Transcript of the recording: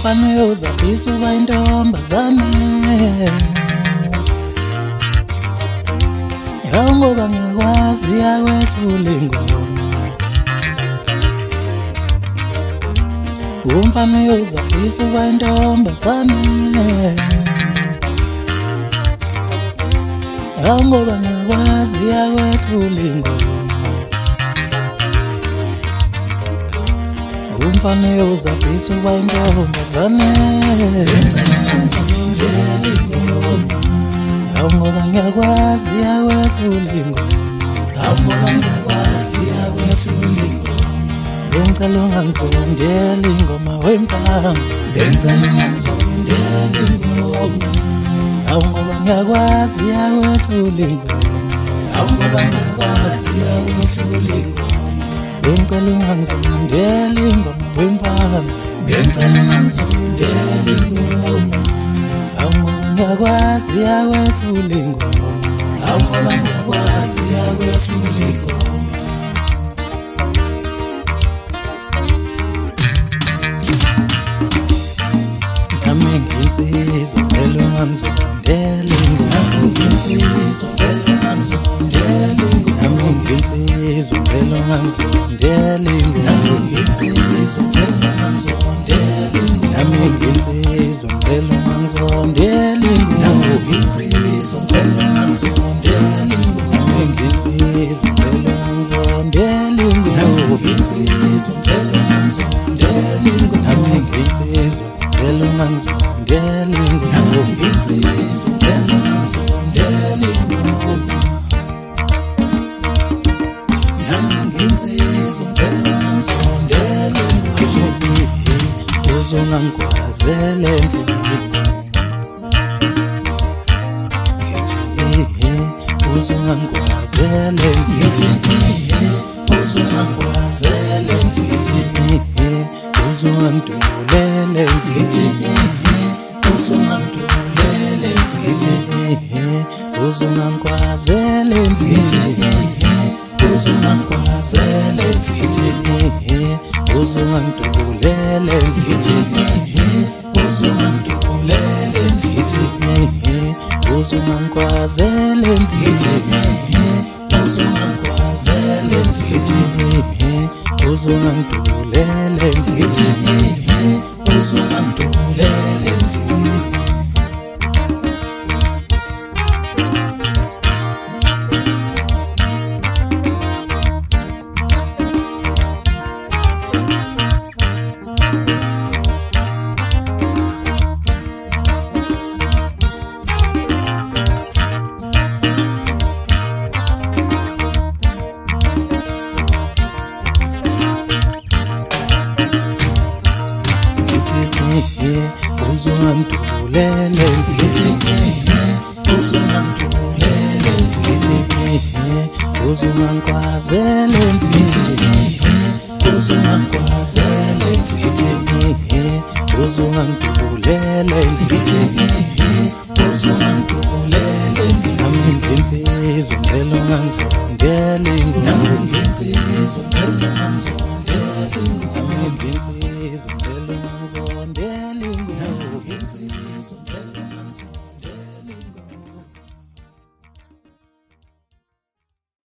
umfana uyozafisa uba intombazane yawo ngoba ngiyakwazi yakwehlula ingoma umfana uyozafisa uba intombazane yawo ngoba ngiyakwazi yakwehlula ingoma umfana uyozafisa uba intombazane yawo ngoba ngiyakwazi yakwehlula ingoma bengicela ungangizondela ingoma wemfana yawo ngoba ngiyakwazi yakwehlula ingoma bengicela ungangizondela ingoma wemfana yawo ngoba ngiyakwazi yakwehlula ingoma nami nginsizwa vele ungangizondela ingoma nami nginsizwa vele ungangizondela ingoma nami nginsizwa vele ungangizondela ingoma nami nginsizwa vele ungangizondela ingoma nami nginsizwa vele ungangizondela ingoma nami nginsizwa vele ungangizondela ingoma nami nginsizwa vele ungangizondela ingoma nami nginsizwa vele ungangizondela ingoma nami nginsizwa vele ungangizondela ingoma nami nginsizwa vele ungangizondela ingoma uzongangikwazele uzongangikwazele uzongantulele uzongantulele uzongangikwazele uzongantulele uzongangikwazele uzongantulele uzongangikwazele uzongantulele nami nginsizwa vele ungangizondela ingoma nami nginsizwa vele ungangizondela ingoma